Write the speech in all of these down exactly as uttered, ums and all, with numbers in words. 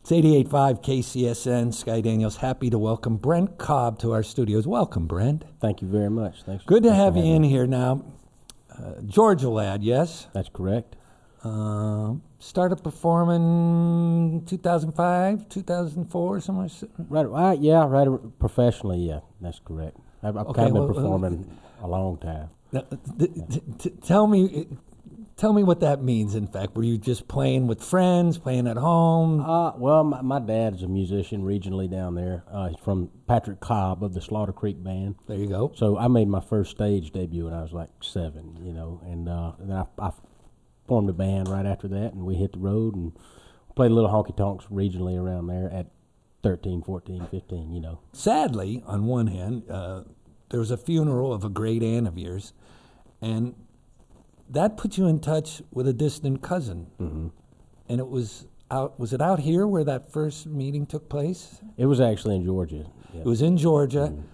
It's eighty-eight point five K C S N. Sky Daniels, happy to welcome Brent Cobb to our studios. Welcome, Brent. Thank you very much. Thanks. Good to thanks have you in me. here now. Uh, Georgia lad, yes? That's correct. Uh, started performing two thousand five, two thousand four, somewhere. Right, right, yeah, right. Professionally, yeah, that's correct. I've, I've Okay, kind of well, been performing uh, a long time. Uh, th- th- t- tell me, tell me what that means. In fact, were you just playing with friends, playing at home? Uh, well, my, my dad's a musician regionally down there. Uh, he's from Patrick Cobb of the Slaughter Creek Band. There you go. So I made my first stage debut when I was like seven, you know, and, uh, and then I, I formed a band right after that, and we hit the road and played a little honky-tonks regionally around there at thirteen, fourteen, fifteen, you know. Sadly, on one hand, uh, there was a funeral of a great aunt of yours, and that put you in touch with a distant cousin. Mm-hmm. And it was out. Was it out here where that first meeting took place? It was actually in Georgia. Yeah. It was in Georgia, Mm-hmm.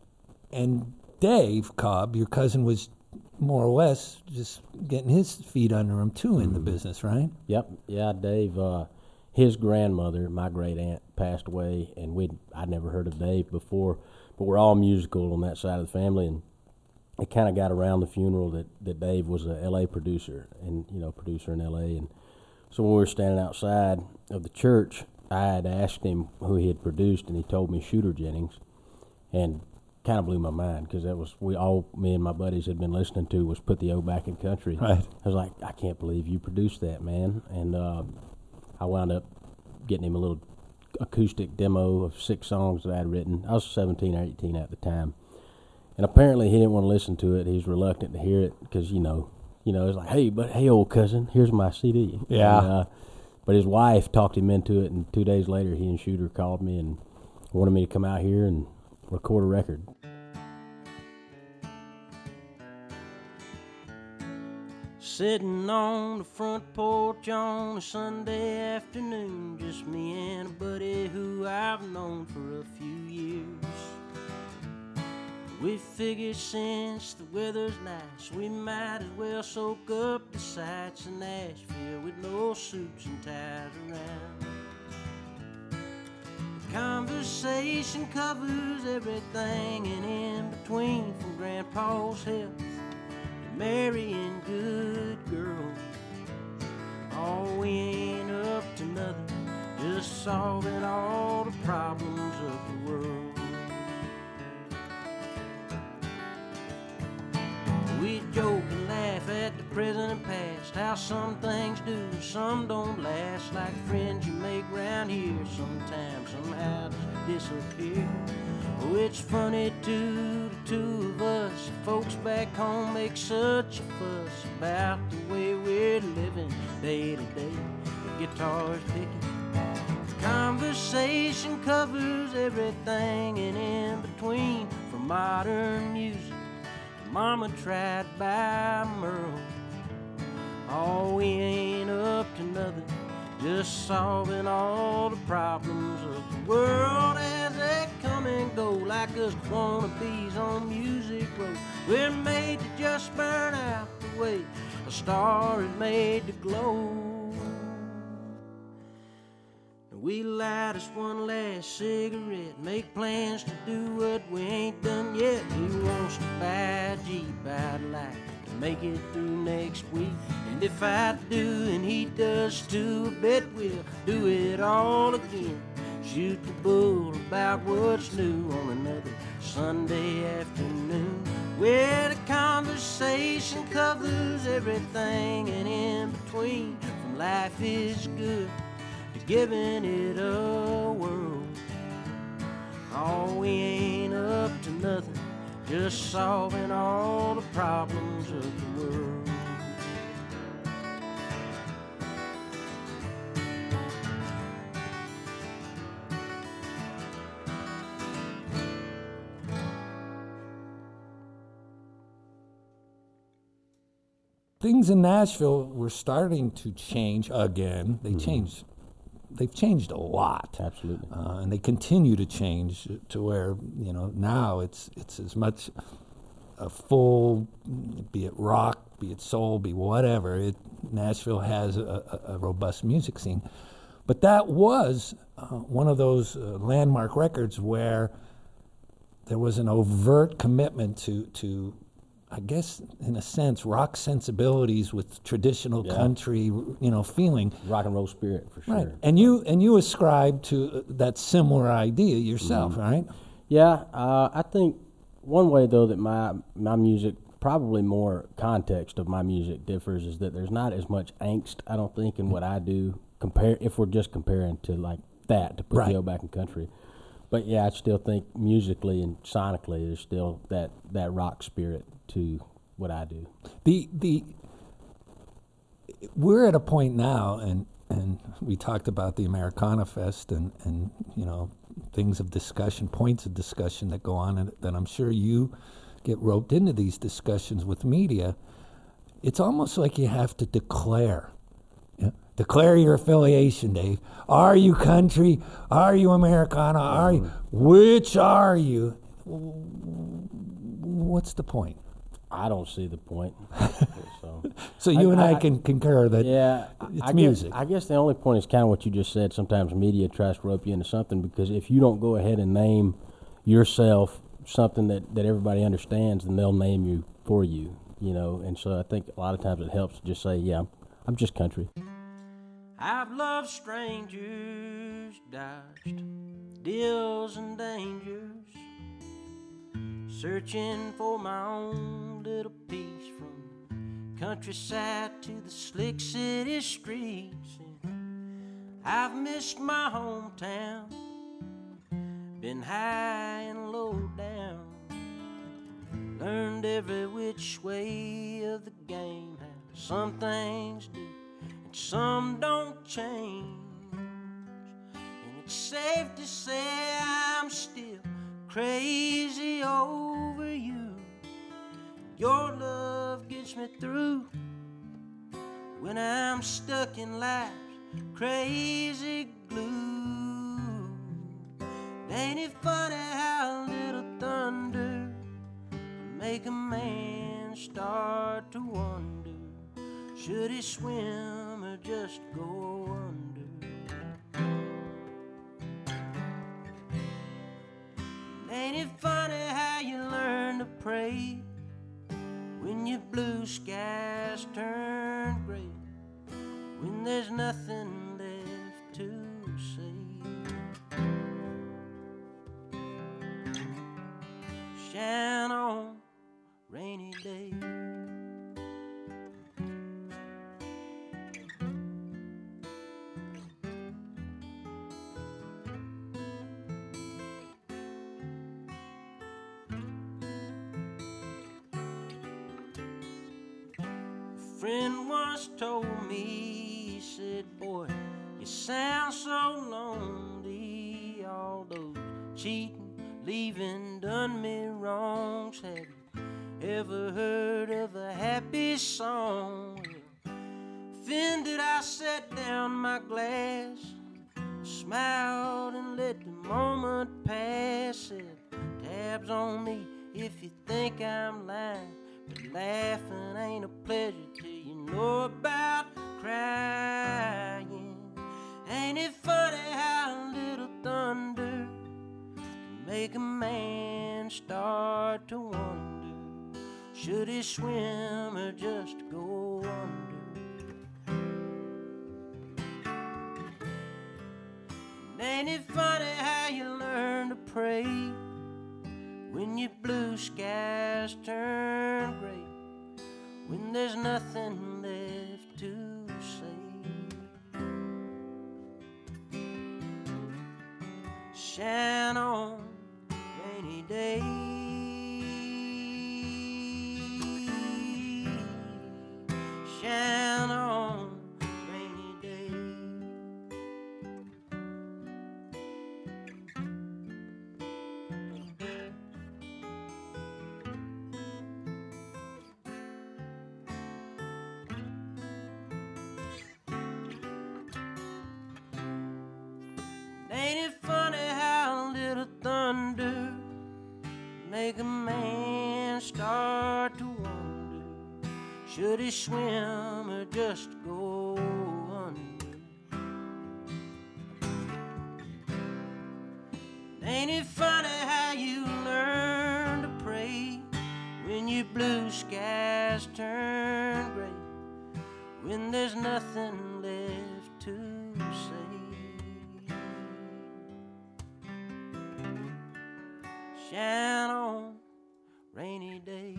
and Dave Cobb, your cousin, was more or less just getting his feet under him too in the business, right? Yep. Yeah, Dave, uh, his grandmother, my great aunt, passed away, and we'd I'd never heard of Dave before, but we're all musical on that side of the family, and it kind of got around the funeral that, that Dave was a L A producer, and you know, producer in L A, and so when we were standing outside of the church, I had asked him who he had produced, and he told me Shooter Jennings, and kind of blew my mind, because that was we all me and my buddies had been listening to was Put the O Back in Country. Right. I was like, I can't believe you produced that, man. And uh, I wound up getting him a little acoustic demo of six songs that I had written. I was seventeen or eighteen at the time, and apparently he didn't want to listen to it. He was reluctant to hear it because you know, you know, it's like, hey, but hey, old cousin, here's my C D. Yeah. And, uh, but his wife talked him into it, and two days later, he and Shooter called me and wanted me to come out here and record a record. Sitting on the front porch on a Sunday afternoon, just me and a buddy who I've known for a few years. We figured since the weather's nice, we might as well soak up the sights in Nashville with no suits and ties around. Conversation covers everything and in between, from Grandpa's health to marrying good girls. Oh, we ain't up to nothing, just solving all the problems of the world. We joke and laugh at the present and past, how some things do, some don't last, like friends you make round here, sometimes, somehow just disappear. Oh, it's funny too, the two of us, folks back home make such a fuss about the way we're living day to day, the guitar's picking. Conversation covers everything and in between, from modern music, Mama tried by Merle. Oh, we ain't up to nothing, just solving all the problems of the world as they come and go, like us wannabes on Music Road. We're made to just burn out the way a star is made to glow. We light us one last cigarette, make plans to do what we ain't done yet. He wants to buy a Jeep I'd like to make it through next week. And if I do and he does too, I bet we'll do it all again. Shoot the bull about what's new on another Sunday afternoon, where the conversation covers everything and in between, from life is good to giving it a whirl. Oh, we ain't up to nothing, just solving all the problems of the world. Things in Nashville were starting to change again. They mm-hmm. changed. They've changed a lot. Absolutely. Uh, and they continue to change to where, you know, now it's it's as much a full, be it rock, be it soul, be whatever. It, Nashville has a, a, a robust music scene. But that was uh, one of those uh, landmark records where there was an overt commitment to, to, I guess, in a sense, rock sensibilities with traditional Yeah. country, you know, feeling. Rock and roll spirit, for sure. Right. And you and you ascribe to uh, that similar idea yourself, right? Yeah, uh, I think one way, though, that my my music, probably more context of my music differs, is that there's not as much angst, I don't think, in what I do, compare if we're just comparing to, like, that, to put Right. the old back in country. But, yeah, I still think musically and sonically there's still that, that rock spirit to what I do. The the we're at a point now, and and we talked about the Americana Fest and and you know things of discussion, points of discussion that go on, and that I'm sure you get roped into these discussions with media. It's almost like you have to declare. You know, declare your affiliation, Dave. Are you country? Are you Americana? Are you? Which are you? What's the point? I don't see the point. so So you I- and I, I- can concur that Yeah, it's I music. Guess, I guess the only point is kind of what you just said. Sometimes media tries to rope you into something, because if you don't go ahead and name yourself something that, that everybody understands, then they'll name you for you, you know. And so I think a lot of times it helps to just say, yeah, I'm, I'm just country. I've loved strangers, dodged deals and dangers, searching for my own little piece from the countryside to the slick city streets. And I've missed my hometown, been high and low down, learned every which way of the game, how some things do and some don't change. And it's safe to say I'm still crazy over you. Your love gets me through when I'm stuck in life's crazy glue. Ain't it funny how little thunder make a man start to wonder, should he swim or just go under? Ain't it funny how you learn to pray when your blue skies turn gray, when there's nothing left to say? Shine on rainy day. Friend once told me, he said, boy, you sound so lonely. All those cheating, leaving, done me wrongs. Have you ever heard of a happy song? Offended, I set down my glass, smiled and let the moment pass. Said, tabs on me if you think I'm lying, but laughing ain't a pleasure till you know about crying. Ain't it funny how little thunder can make a man start to wonder, should he swim or just go under? And ain't it funny how you learn to pray when your blue skies turn gray, when there's nothing left to say? Shine on rainy day. Shine on rainy day. Ain't it funny how little thunder make a man start to wonder, should he swim or just go under? Ain't it funny how you learn to pray when your blue skies turn gray, when there's nothing left to say? Shine on, rainy day.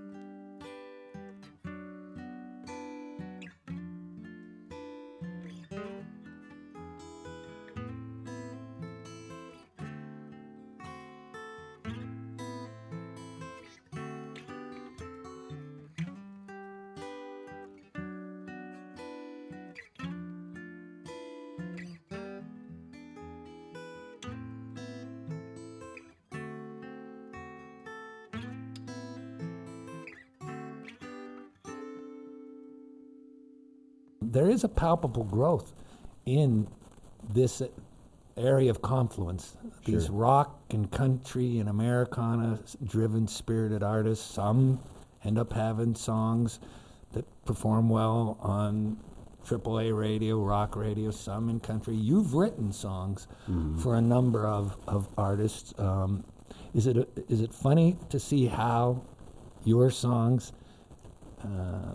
There is a palpable growth in this area of confluence. These Sure. rock and country and Americana-driven, spirited artists. Some end up having songs that perform well on triple A radio, rock radio, some in country. You've written songs mm-hmm. for a number of, of artists. Um, is it a, is it funny to see how your songs uh,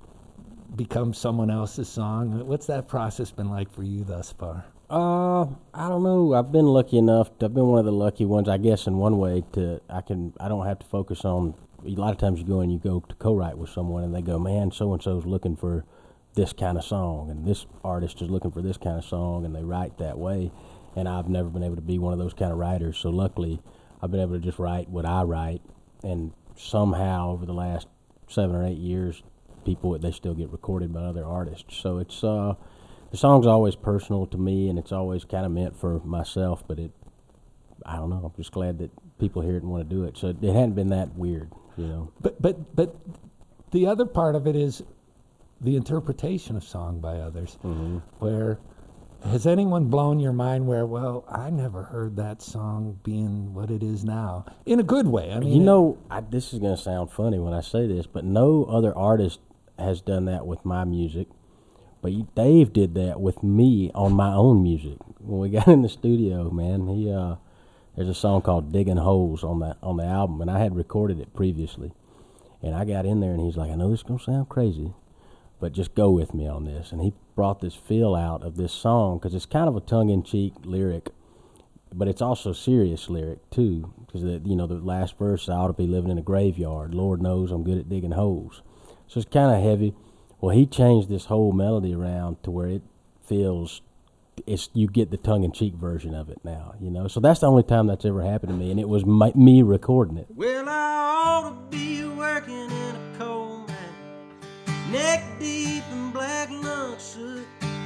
become someone else's song? What's that process been like for you thus far? Uh, I don't know. I've been lucky enough. To, I've been one of the lucky ones, I guess, in one way. To I can I don't have to focus on. A lot of times you go and you go to co-write with someone, and they go, "Man, so and so's looking for this kind of song, and this artist is looking for this kind of song," and they write that way. And I've never been able to be one of those kind of writers. So luckily, I've been able to just write what I write, and somehow over the last seven or eight years, people they still get recorded by other artists. So it's uh, the song's always personal to me, and it's always kind of meant for myself. But it, I don't know. I'm just glad that people hear it and want to do it. So it, it hadn't been that weird, you know. But but but the other part of it is the interpretation of song by others. Mm-hmm. Where has anyone blown your mind? Where well, I never heard that song being what it is now in a good way. I mean, you know, I, this is going to sound funny when I say this, but no other artist has done that with my music. But you, Dave did that with me on my own music. When we got in the studio, man, he uh, there's a song called "Digging Holes" on the on the album, and I had recorded it previously. And I got in there, and he's like, "I know this is gonna sound crazy, but just go with me on this." And he brought this feel out of this song because it's kind of a tongue-in-cheek lyric, but it's also serious lyric too. Because you know the last verse, "I ought to be living in a graveyard. Lord knows I'm good at digging holes." So it's kind of heavy. Well, he changed this whole melody around to where it feels, it's you get the tongue-in-cheek version of it now, you know. So that's the only time that's ever happened to me, and it was my, me recording it. Well, I ought to be working in a coal mine, neck deep in black lung soot,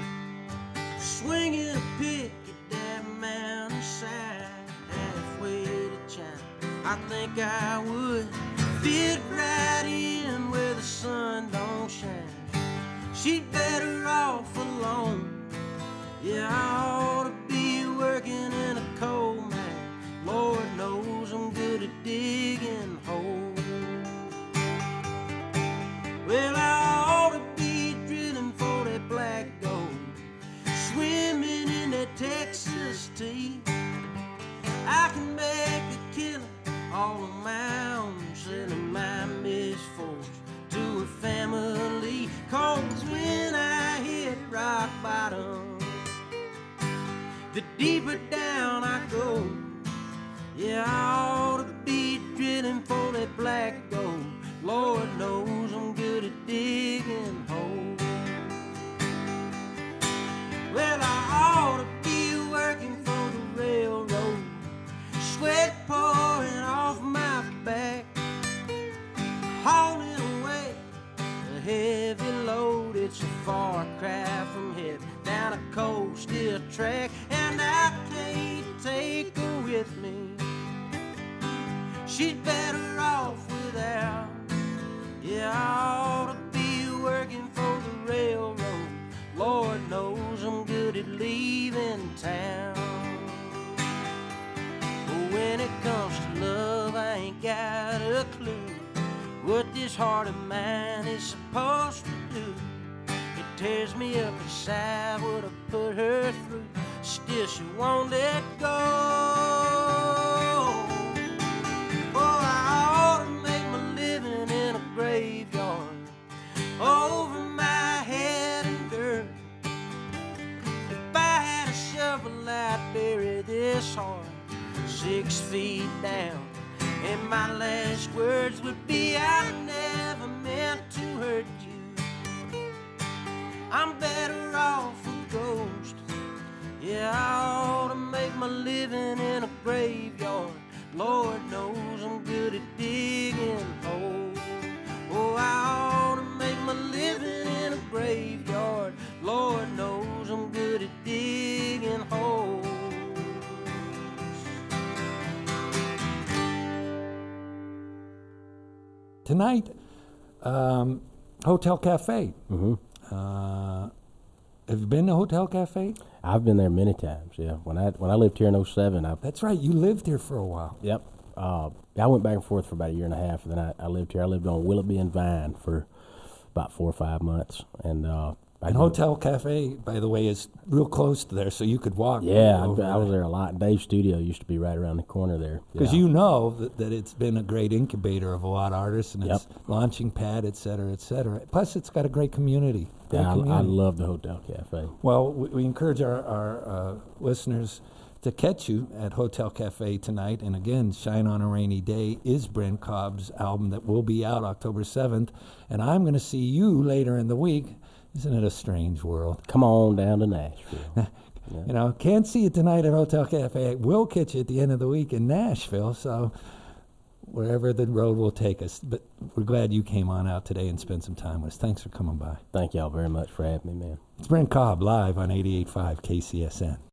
swinging a pick at that mountainside, halfway to China. I think I would fit right in where the sun don't shine. She's better off alone. Yeah, I ought to be working in a coal mine. Lord knows I'm good at digging holes. Well, I ought to be drilling for that black gold, swimming in that Texas tea. I can make a killing all on my own, selling my misfortune to a family. Cause when I hit rock bottom, the deeper down I go. Yeah, I ought to be drilling for that black gold. Lord knows I'm good at digging holes. Well, I ought to be working for the railroad, sweat pouring off my back, hauling away a heavy load. It's a far cry from heaven down a cold steel track, and I can't take her with me. She's better off without. Yeah, I ought to be working for the railroad. Lord knows I'm good at leaving town. But when it comes to love, I ain't got a clue what this heart of mine is supposed to do. It tears me up inside what I put her through. Still she won't let go. light bury this heart six feet down. And my last words would be, I never meant to hurt you. I'm better off a ghost. Yeah, I ought to make my living in a graveyard. Lord knows I'm good at digging holes. Oh, I ought to make my living in a graveyard. Lord knows I'm good at digging holes. Tonight, um, Hotel Cafe. Mm-hmm. Uh, have you been to Hotel Cafe? I've been there many times. Yeah, when I when I lived here in oh seven, I That's right. You lived here for a while. yep. Uh, I went back and forth for about a year and a half, and then I, I lived here. I lived on Willoughby and Vine for about four or five months, and uh, I And go- Hotel Cafe, by the way, is real close to there, so you could walk. Yeah, I, over I was there a lot. Dave's studio used to be right around the corner there. Because yeah. you know that, that it's been a great incubator of a lot of artists, and it's Yep. launching pad, et cetera, et cetera. Plus, it's got a great community. Great Yeah, I, I community. love the Hotel Cafe. Well, we, we encourage our, our uh, listeners to catch you at Hotel Cafe tonight. And again, Shine on a Rainy Day is Brent Cobb's album that will be out October seventh. And I'm going to see you later in the week. Isn't it a strange world? Come on down to Nashville. You know, can't see you tonight at Hotel Cafe. We'll catch you at the end of the week in Nashville. So wherever the road will take us. But we're glad you came on out today and spent some time with us. Thanks for coming by. Thank y'all very much for having me, man. It's Brent Cobb live on eighty-eight point five K C S N.